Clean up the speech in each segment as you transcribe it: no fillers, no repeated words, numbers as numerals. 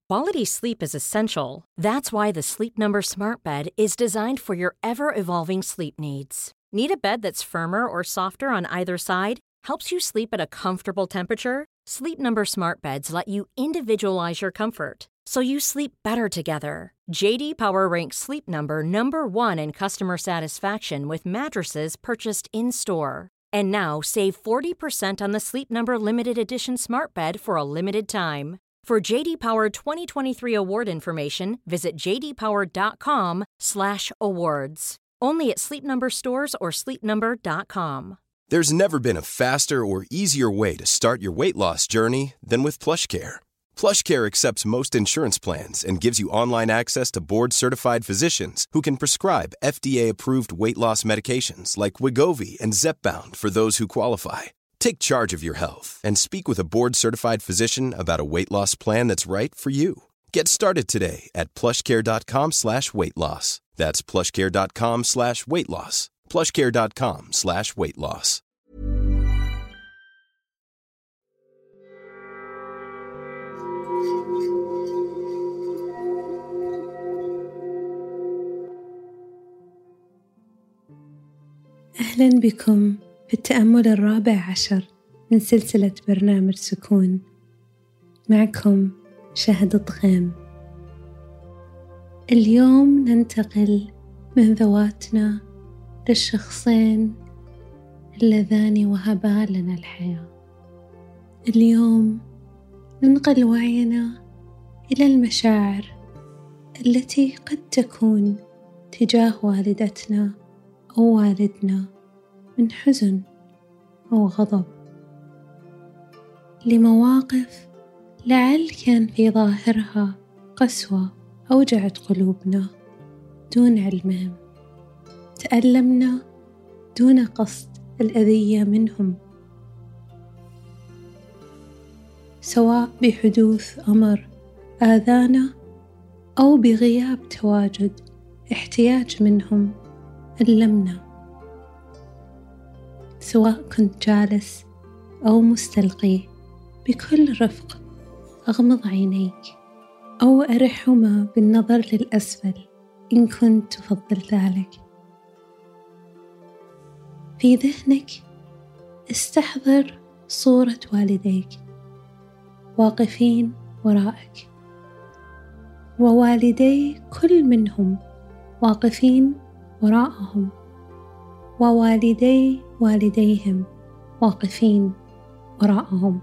Quality sleep is essential. That's why the Sleep Number Smart Bed is designed for your ever-evolving sleep needs. Need a bed that's firmer or softer on either side? Helps you sleep at a comfortable temperature? Sleep Number Smart Beds let you individualize your comfort, so you sleep better together. J.D. Power ranks Sleep Number number 1 in customer satisfaction with mattresses purchased in-store. And now save 40% on the Sleep Number Limited Edition Smart Bed for a limited time. For J.D. Power 2023 award information, visit jdpower.com/awards. Only at Sleep Number stores or sleepnumber.com. There's never been a faster or easier way to start your weight loss journey than with PlushCare. PlushCare accepts most insurance plans and gives you online access to board-certified physicians who can prescribe FDA-approved weight loss medications like Wegovy and Zepbound for those who qualify. Take charge of your health and speak with a board-certified physician about a weight loss plan that's right for you. Get started today at plushcare.com/weight-loss. That's plushcare.com/weight-loss. plushcare.com/weight-loss. أهلا بكم في التأمل 14 من سلسلة برنامج سكون. معكم شهد الطغيم. اليوم ننتقل من ذواتنا للشخصين اللذان وهبا لنا الحياة. اليوم ننقل وعينا إلى المشاعر التي قد تكون تجاه والدتنا أو والدنا من حزن أو غضب، لمواقف لعل كان في ظاهرها قسوة أوجعت قلوبنا دون علمهم. تألمنا دون قصد الأذية منهم، سواء بحدوث أمر آذانا أو بغياب تواجد احتياج منهم ألمنا. سواء كنت جالس أو مستلقي، بكل رفق أغمض عينيك أو أرحهما بالنظر للأسفل إن كنت تفضل ذلك. في ذهنك استحضر صورة والديك واقفين وراءك، ووالدي كل منهم واقفين وراءهم، ووالدي والديهم واقفين وراءهم.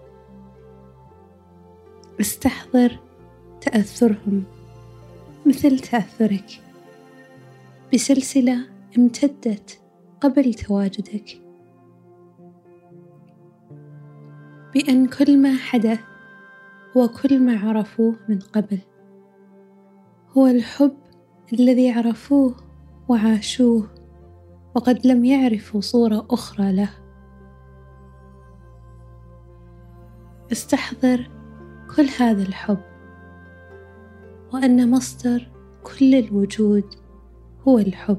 استحضر تأثرهم مثل تأثرك بسلسلة امتدت قبل تواجدك، بأن كل ما حدث وكل ما عرفوه من قبل هو الحب الذي عرفوه وعاشوه، وقد لم يعرفوا صورة أخرى له. استحضر كل هذا الحب، وأن مصدر كل الوجود هو الحب.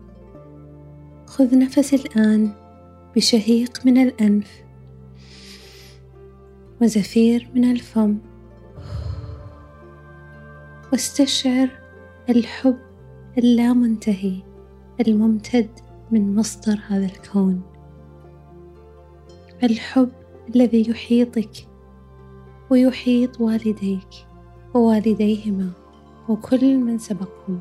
خذ نفس الآن بشهيق من الأنف وزفير من الفم، واستشعر الحب اللامنتهي الممتد من مصدر هذا الكون، الحب الذي يحيطك ويحيط والديك ووالديهما وكل من سبقهم.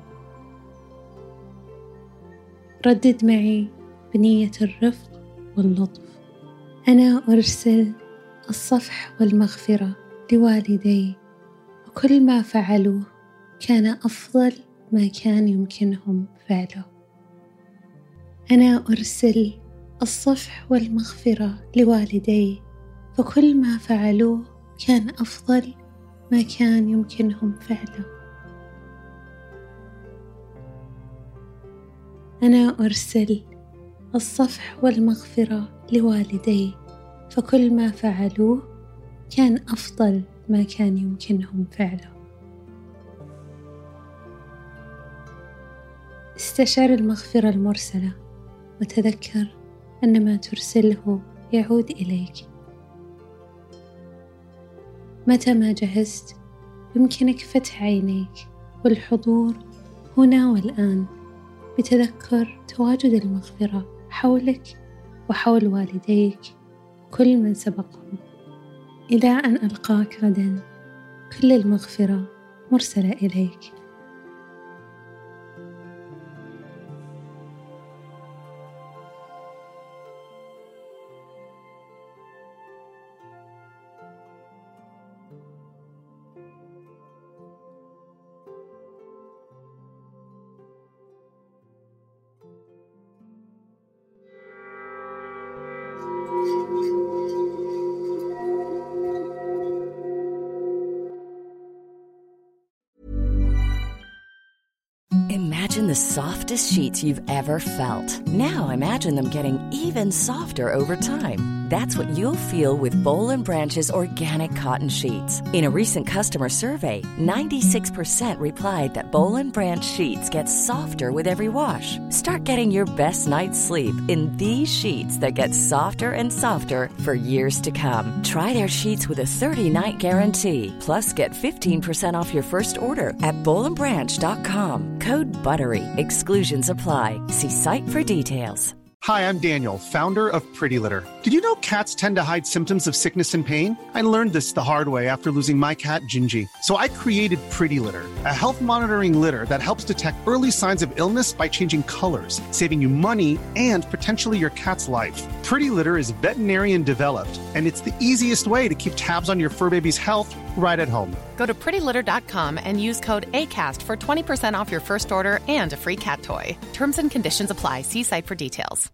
ردد معي بنية الرفق واللطف: أنا أرسل الصفح والمغفرة لوالدي، وكل ما فعلوه كان أفضل ما كان يمكنهم فعله. أنا أرسل الصفح والمغفرة لوالدي، فكل ما فعلوه كان أفضل ما كان يمكنهم فعله. أنا أرسل الصفح والمغفرة لوالدي، فكل ما فعلوه كان أفضل ما كان يمكنهم فعله. استشعر المغفرة المرسلة، وتذكر أن ما ترسله يعود إليك. متى ما جهزت يمكنك فتح عينيك والحضور هنا والآن بتذكر تواجد المغفرة حولك وحول والديك وكل من سبقهم، إلى أن ألقاك غدا كل المغفرة مرسلة إليك. Imagine the softest sheets you've ever felt. Now imagine them getting even softer over time. That's what you'll feel with Boll & Branch's organic cotton sheets. In a recent customer survey, 96% replied that Boll & Branch sheets get softer with every wash. Start getting your best night's sleep in these sheets that get softer and softer for years to come. Try their sheets with a 30-night guarantee. Plus, get 15% off your first order at bollandbranch.com. Code BUTTERY. Exclusions apply. See site for details. Hi, I'm Daniel, founder of Pretty Litter. Did you know cats tend to hide symptoms of sickness and pain? I learned this the hard way after losing my cat, Gingy. So I created Pretty Litter, a health monitoring litter that helps detect early signs of illness by changing colors, saving you money and potentially your cat's life. Pretty Litter is veterinarian developed, and it's the easiest way to keep tabs on your fur baby's health right at home. Go to prettylitter.com and use code ACAST for 20% off your first order and a free cat toy. Terms and conditions apply. See site for details.